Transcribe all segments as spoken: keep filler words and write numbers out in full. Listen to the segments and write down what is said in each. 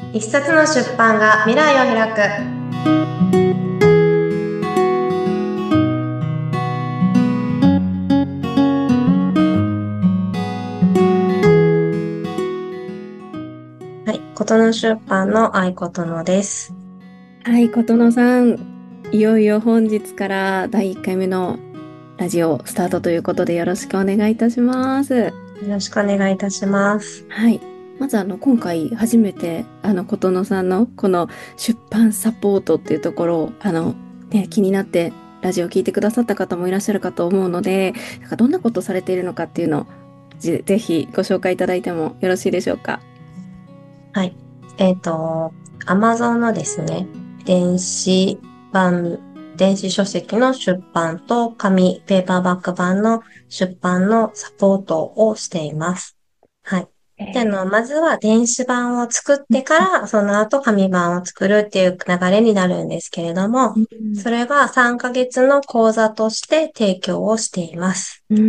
一冊の出版が未来を開く。はい、ことの出版の愛ことのです。 はい、琴乃さん、いよいよ本日からだいいっかいめのラジオスタートということでよろしくお願いいたします。 よろしくお願いいたします。 はい、まずあの今回初めてあの琴乃さんのこの出版サポートっていうところをあの、ね、気になってラジオを聞いてくださった方もいらっしゃるかと思うので、なんかどんなことされているのかっていうのをぜ、ぜひご紹介いただいてもよろしいでしょうか。 はい。えっと、Amazon のですね、電子版、電子書籍の出版と紙、ペーパーバック版の出版のサポートをしています。はい。で、あの、 えーまずは電子版を作ってから、その後紙版を作るっていう流れになるんですけれども、 うん、 それはさんかげつの講座として提供をしています。 うん、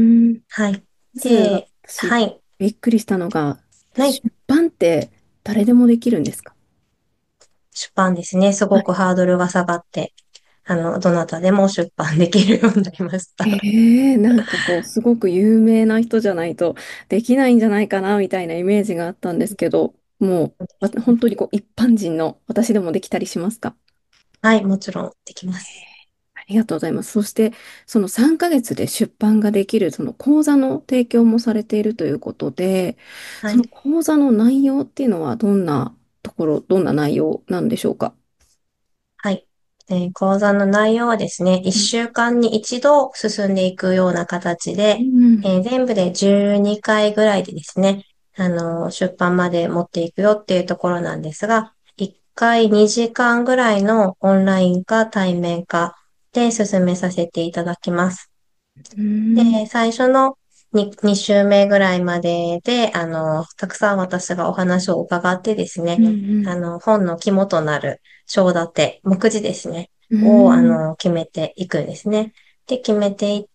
はい。 まずで、 私はい。 びっくりしたのが、 はい。 出版って誰でもできるんですか？ 出版ですね。すはい。 ごくハードルが下がって、あの、どなたでも出版できるようになりました。 ええ、なんかこう、すごく有名な人じゃないとできないんじゃないかなみたいなイメージがあったんですけど、もう、わ本当にこう、一般人の私でもできたりしますか？ はい、もちろんできます。 ありがとうございます。そして、そのさんかげつで出版ができる、その講座の提供もされているということで、そのはい。 講座の内容っていうのはどんなところ、どんな内容なんでしょうか？ はい。えー講座の内容はですね、いっしゅうかんに一度進んでいくような形で、 うん。 えー全部でじゅうにかいぐらいでですね、あの、出版まで持っていくよっていうところなんですが、いっかいにじかんぐらいのオンラインか対面かで進めさせていただきます。 うん。 で、最初のに、に週目ぐらいまでで、あの、たくさん私がお話を伺ってですね、 うん。 あの、本の肝となる章立て、目次ですね、 うを、あん。 の、決めていくんですね。で、決めていって、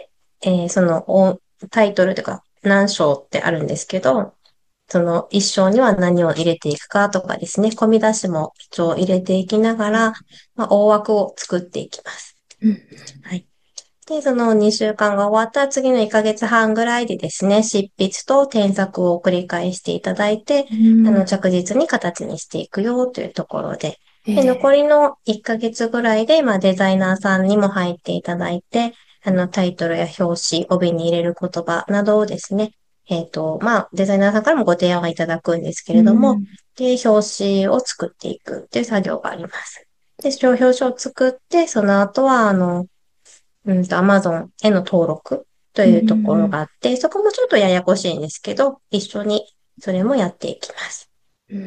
えーその、おタイトルというか、何章ってあるんですけど、その一章には何を入れていくかとかですね、込み出しも一応入れていきながら、まあ、大枠を作っていきます。 うん。 はい。で、そのにしゅうかんが終わった次のいっかげつはんぐらいでですね、執筆と添削を繰り返していただいて、 うん。 あの、着実に形にしていくよというところで、で、残えりのいっかげつぐらいで、まあ、デザイナーさんにも入っていただいて、あの、タイトルや表紙、帯に入れる言葉などをですね、えっと、まあ、デザイナーさんからもご提案はいただくんですけー、うれども、 ん。 で、表紙を作っていくっていう作業があります。で、表表紙を作って、その後は、あの、うんと、Amazon への登録とういうところん。 があって、そこもちょっとややこしいんですけど、一緒にそれもやっていきます。 うん。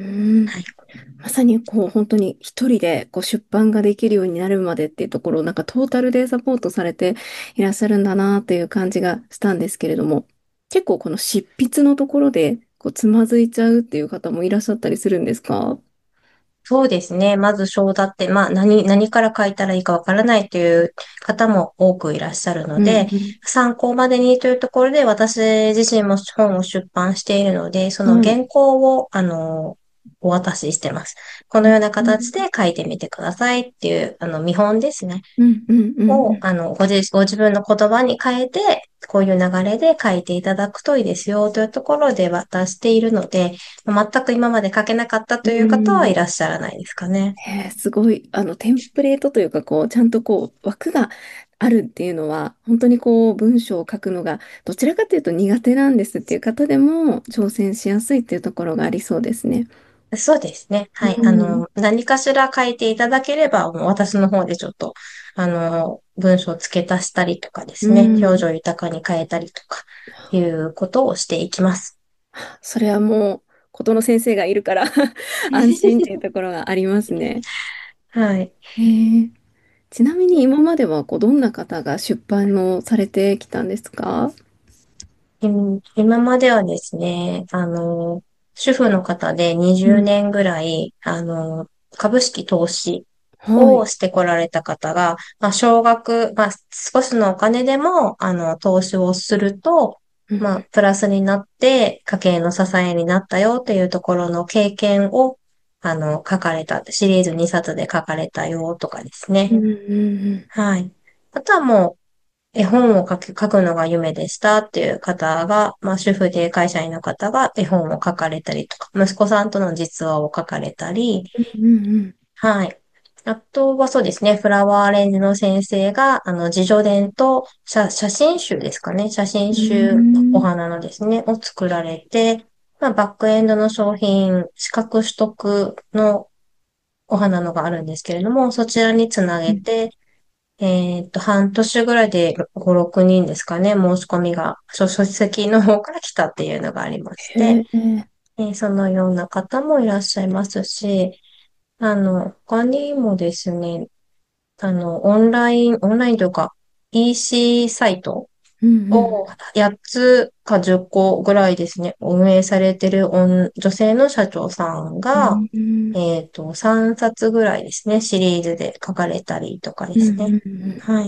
はい。 まさにこう本当に一人でこう出版ができるようになるまでっていうところをなんかトータルでサポートされていらっしゃるんだなっていう感じがしたんですけれども、結構この執筆のところでこうつまずいちゃうっていう方もいらっしゃったりするんですか？ そうですね。まず章だって、まあ何、何から書いたらいいかわからないという方も多くいらっしゃるのうんで、 うん。 参考までにというところで私自身も本を出版しているので、そのはい。 原稿を、あの、お渡ししてます。このような形で書いてみてくださいっていう、あの、見本ですね。 うんうんうんうを、 ん。 あの、ご自、ご自分の言葉に変えて、こういう流れで書いていただくといいですよというところで渡しているので、全く今まで書けなかったうという方はいん。 らっしゃらないですかね。 へーすごい、あの、テンプレートというか、こう、ちゃんとこう、枠があるっていうのは、本当にこう、文章を書くのが、どちらかというと苦手なんですっていう方でも、挑戦しやすいっていうところがありそうですね。 そうですね。 うはい。あん。 の、何かしら書いていただければ、もう私の方でちょっと、あの、文章を付け足したりとかでうすね、表ん。 情豊かに変えたりとか、いうことをしていきます。 それはもう、琴の先生がいるから安心っていうところがありますね。 はい。 えー、ちなみに今までは、こう、どんな方が出版をされてきたんですか？ うん今まではですね、あの、主婦の方で20 うん。 年ぐらい、あの、株式投資はい。 をしてこられた方が、まあ、少額、まあ、少しのお金でも、あの、投資をすると、 うん。 まあ、プラスになって、家計の支えになったよというところの経験を、 あの、書かれた、シリーズにさつで書かれたよとかですね。 うんうんはい。あとはもう、絵本を書き、書くのが夢でしたっていう方が、まあ主婦で会社員の方が絵本を書かれたりとか、息子さんとの実話を書かれたり、 うんうんはい。あとはそうですね、フラワーアレンジの先生が、あの、自叙伝と写、写真集ですかね、写真う集、おん花のですね、を作られて、まあ、バックエンドの商品、資格取得のお花のがあるんですけれども、そちらにつなうん。 げて、えっと、半年ぐらいでご、ろくにんですかね、申し込みが、書書籍の方から来たっていうのがありまして、 へえ。 えーそのような方もいらっしゃいますし、あの、他にもですね、あの、オンライン、オンラインというか、イーシー サイトうんうん。 をやっつかじゅっこぐらいですね、運営されてる女女性の社長さんうが、 んえっと、さんさつぐらいですね、シリーズで書かれたりとかでうんすね。 うんはい。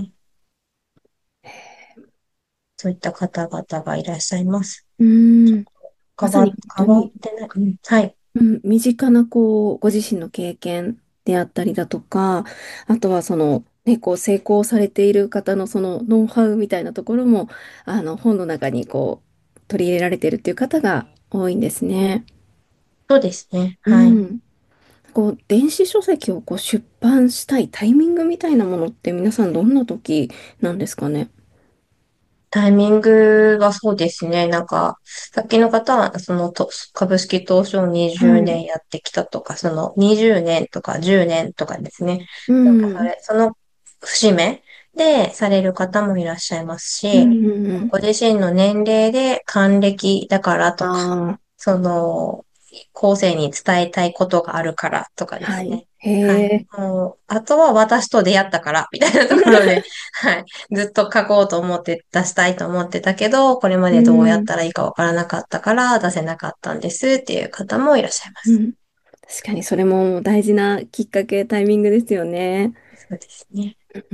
そういった方々がいらっしゃいます。 うん。うん。ま変わ、 さに本当変わっに、 てない。うん、はい。 うん、身近なこう、ご自身の経験であったりだとか、あとはその、ね、こう成功されている方のそのノウハウみたいなところも、あの、本の中にこう、取り入れられているっていう方が多いんですね。 そうですね。 うはい。 ん。こう、電子書籍をこう出版したいタイミングみたいなものって皆さんどんな時なんですかね。 タイミングはそうですね。なんか、さっきの方は、そのと株式投資を20 はい。 年やってきたとか、そのにじゅうねんとかじゅうねんとかですね。 うなんかそん。 れ、その節目でされる方もいらっしゃいますし、 うんうんうん。 ご自身の年齢で還暦だからとか、 あその、後世に伝えたいことがあるからとかあ、はい。 ですね。 へはい。 え。 もう、あとは私と出会ったから、みたいなところで、はい。ずっと書こうと思って出したいと思ってたけど、これまうでどうやっん。 たらいいかわからなかったから出せなかったんですっていう方もいらっしゃいます。 うん。確かにそれも大事なきっかけ、タイミングですよね。 そうですね。 うん。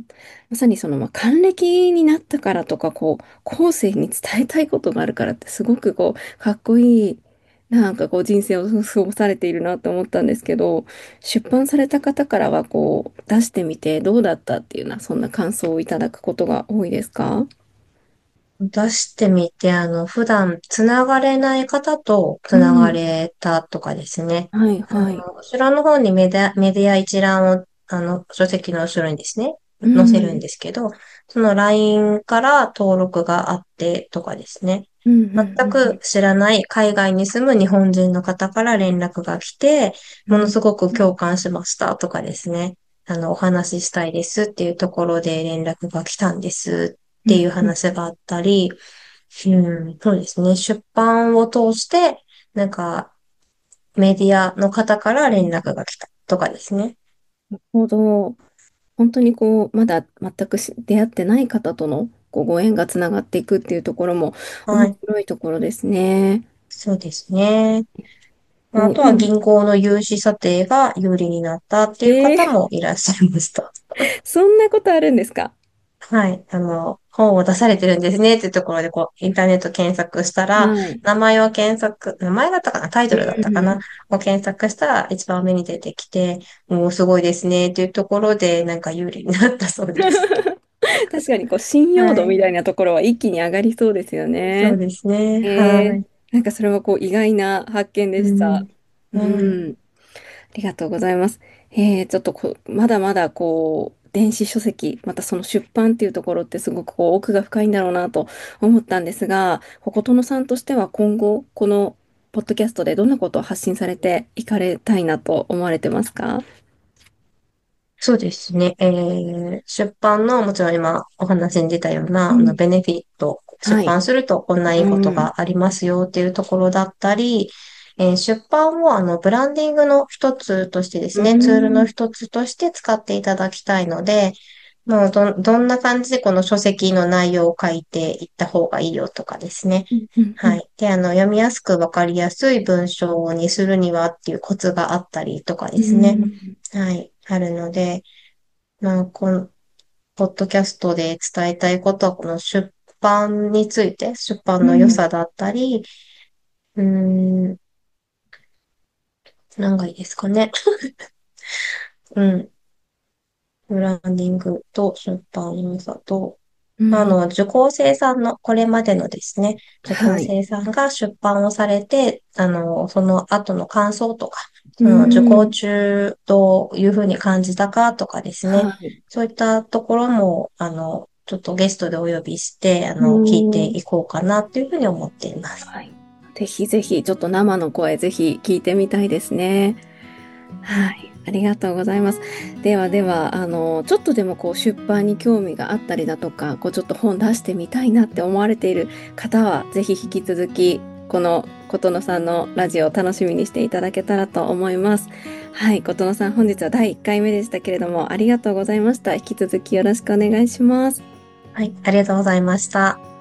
まさにその、まあ、還暦になったからとか、こう、後世に伝えたいことがあるからってすごくこう、かっこいい、なんかこう、人生を過ごされているなと思ったんですけど、出版された方からはこう、出してみてどうだったっていうような、そんな感想をいただくことが多いですか？ 出してみて、あの、普段つながれない方とつながうん。 れたとかですね。 はい、 あの、 はい。 後ろの方にメディア、メディア一覧を、あの、書籍の後ろにですね、 う載せるんん。 ですけど、その ライン から登録があってとかですね。 うん、うん、 全くうん。 知らない海外に住む日本人の方から連絡が来て、ものうん。 すごく共感しましたとかですね。あの、お話ししたいですっていうところで連絡が来たんですっていううん、うん。 話があったり、うん、そうですね。出版を通して、なんか、メディアの方から連絡が来たとかですね。 なるほど。本当にこう、まだ全くし出会ってない方とのこうご縁がつながっていくっていうところも面はい。 白いところですね。 そうですね。あこう、 とは今、 銀行の融資査定が有利になったっていう方えー、 もいらっしゃいました。 そんなことあるんですか？ はい。あの、本を出されてるんですねっていうところで、こう、インターネット検索したら、 はい。 名前を検索、名前だったかなタイうトルだったかなん。 を検索したら一番目に出てきて、もうすごいですねっていうところで、なんか有利になったそうです。 確かにこう信用はい。 度みたいなところは一気に上がりそうですよね。 そうですね。 えー、 はい。 なんかそれはこう意外な発見でした。 うん。 うはい。 ん。ありがとうございます。えー、ちょっとこう、まだまだこう、電子書籍、またその出版っていうところってすごくこう奥が深いんだろうなと思ったんですが、こう琴乃さんとしては今後、このポッドキャストでどんなことを発信されていかれたいなと思われてますか？ そうですね。えー、出版の、もちろん今お話に出たような、あの、 うん。 ベネフィット、出はい。 版するとこんないいことうん。 がありますよっていうところだったり、えー出版をあの、ブランディングの一つとしてでうすね、ツールのん。 一つとして使っていただきたいので、もうど、どんな感じでこの書籍の内容を書いていった方がいいよとかですね。 うん。うん。うん。 はい。で、あの、読みやすくわかりやすい文章にするにはっていうコツがあったりとかうですね。 ん。 はい。あるので、まあ、この、ポッドキャストで伝えたいことは、この出版について、出版の良うん。 さだったり、うーん、 何がいいですかね。うん。ブランディングと出版の良さと、 うん。 あの、受講生さんの、これまでのですね、受講はい。 生さんが出版をされて、あの、その後の感想とか、 うその受講ん。 中どういうふうに感じたかとかですね、 はい。 そういったところも、あの、ちょっとゲストでお呼びして、あうの、聞いてん。 いこうかなというふうに思っています。 はい。ぜひぜひ、ちょっと生の声、ぜひ聞いてみたいですね。 はい。 はい。ありがとうございます。ではでは、あの、ちょっとでもこう出版に興味があったりだとか、こうちょっと本出してみたいなって思われている方は、ぜひ引き続き、この琴乃さんのラジオを楽しみにしていただけたらと思います。はい。琴乃さん、本日はだいいっかいめでしたけれども、ありがとうございました。引き続きよろしくお願いします。 はい。ありがとうございました。